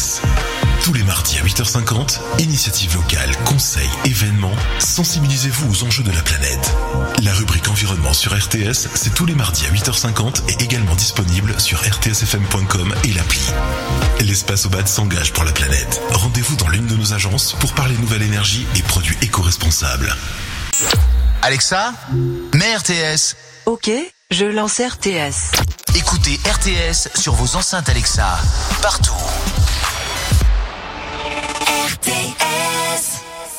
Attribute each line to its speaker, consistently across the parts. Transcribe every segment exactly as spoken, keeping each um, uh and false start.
Speaker 1: S. Tous les mardis à huit heures cinquante, initiative locale, conseils, événements, sensibilisez-vous aux enjeux de la planète. La rubrique environnement sur R T S, c'est tous les mardis à huit heures cinquante et également disponible sur r t s f m point com et l'appli. L'Espace au Bad s'engage pour la planète. Rendez-vous dans l'une de nos agences pour parler nouvelle énergie et produits éco-responsables.
Speaker 2: Alexa, mets R T S.
Speaker 3: Ok, je lance R T S.
Speaker 2: Écoutez R T S sur vos enceintes Alexa, partout.
Speaker 3: R T S.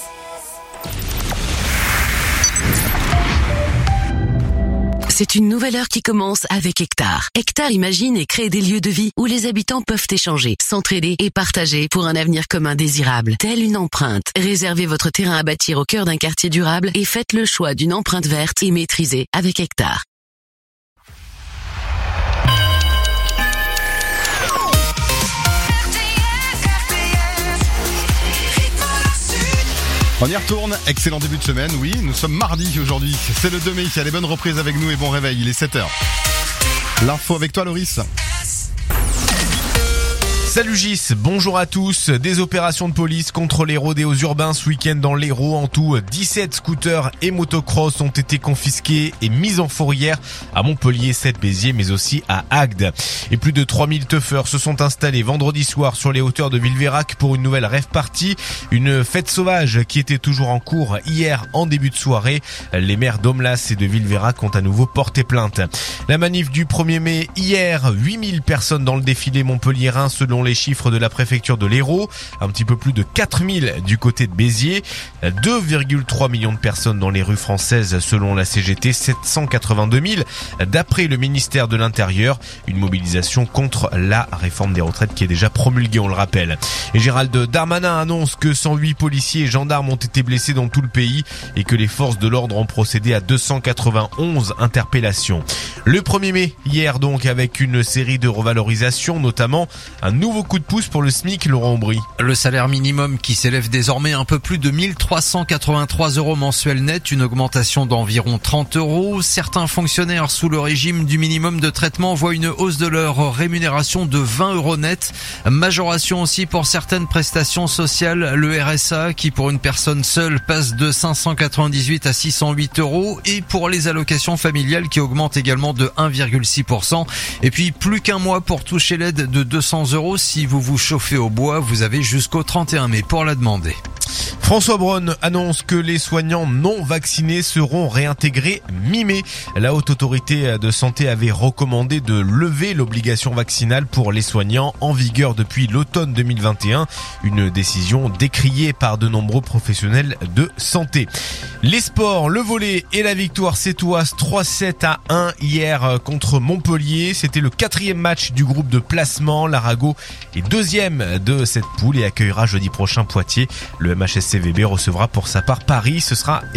Speaker 4: C'est une nouvelle heure qui commence avec Hectare. Hectare imagine et crée des lieux de vie où les habitants peuvent échanger, s'entraider et partager pour un avenir commun désirable. Telle une empreinte. Réservez votre terrain à bâtir au cœur d'un quartier durable et faites le choix d'une empreinte verte et maîtrisée avec Hectare.
Speaker 5: On y retourne, excellent début de semaine, oui, nous sommes mardi aujourd'hui, c'est le deux mai, il y a les bonnes reprises avec nous et bon réveil, il est sept heures. L'info avec toi Loris.
Speaker 6: Salut Gis, bonjour à tous. Des opérations de police contre les rodéos urbains ce week-end dans l'Hérault. En tout, dix-sept scooters et motocross ont été confisqués et mis en fourrière à Montpellier, sept Béziers, mais aussi à Agde. Et plus de trois mille teufeurs se sont installés vendredi soir sur les hauteurs de Villeveyrac pour une nouvelle rave party. Une fête sauvage qui était toujours en cours hier en début de soirée. Les maires d'Omelas et de Villeveyrac ont à nouveau porté plainte. La manif du premier mai hier, huit mille personnes dans le défilé montpelliérain selon les chiffres de la préfecture de l'Hérault, un petit peu plus de quatre mille du côté de Béziers, deux virgule trois millions de personnes dans les rues françaises selon la C G T, sept cent quatre-vingt-deux mille d'après le ministère de l'Intérieur, une mobilisation contre la réforme des retraites qui est déjà promulguée, on le rappelle. Et Gérald Darmanin annonce que cent huit policiers et gendarmes ont été blessés dans tout le pays et que les forces de l'ordre ont procédé à deux cent quatre-vingt-onze interpellations. Le premier mai, hier donc, avec une série de revalorisations, notamment un nouveau coup de pouce pour le SMIC, Laurent Aubry.
Speaker 7: Le salaire minimum qui s'élève désormais un peu plus de mille trois cent quatre-vingt-trois euros mensuels net, une augmentation d'environ trente euros. Certains fonctionnaires sous le régime du minimum de traitement voient une hausse de leur rémunération de vingt euros net. Majoration aussi pour certaines prestations sociales, le R S A qui pour une personne seule passe de cinq cent quatre-vingt-dix-huit à six cent huit euros et pour les allocations familiales qui augmentent également de un virgule six pour cent. Et puis plus qu'un mois pour toucher l'aide de deux cents euros. Si vous vous chauffez au bois, vous avez jusqu'au trente et un mai pour la demander.
Speaker 6: François Braun annonce que les soignants non vaccinés seront réintégrés mi-mai. La Haute Autorité de Santé avait recommandé de lever l'obligation vaccinale pour les soignants en vigueur depuis l'automne deux mille vingt et un. Une décision décriée par de nombreux professionnels de santé. Les sports, le volley et la victoire sétoise trois sept à un hier contre Montpellier. C'était le quatrième match du groupe de placement. L'Arago est deuxième de cette poule et accueillera jeudi prochain Poitiers. Le M H S C V B recevra pour sa part Paris. Ce sera